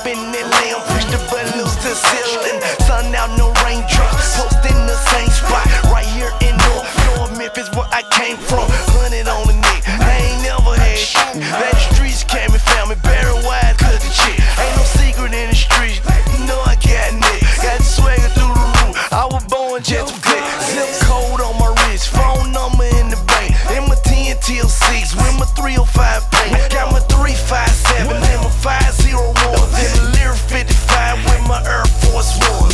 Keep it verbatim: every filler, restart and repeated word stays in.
in L A, I'm push the balloons to the ceiling. Sun out, no raindrops, posting the same spot. Right here in North, North Memphis, where I came from. Hundred on the neck, I ain't never had shit. That streets came and found me, Barry Wise cooking shit. Ain't no secret in the streets, you know I got it. Got the swagger through the roof, I was born just to click. Zip code on my wrist, phone number in the bank. In my ten T L six, with my three oh five paint. Got my three five seven and my five oh one. Then the Lyric fifty-five with my Air Force One.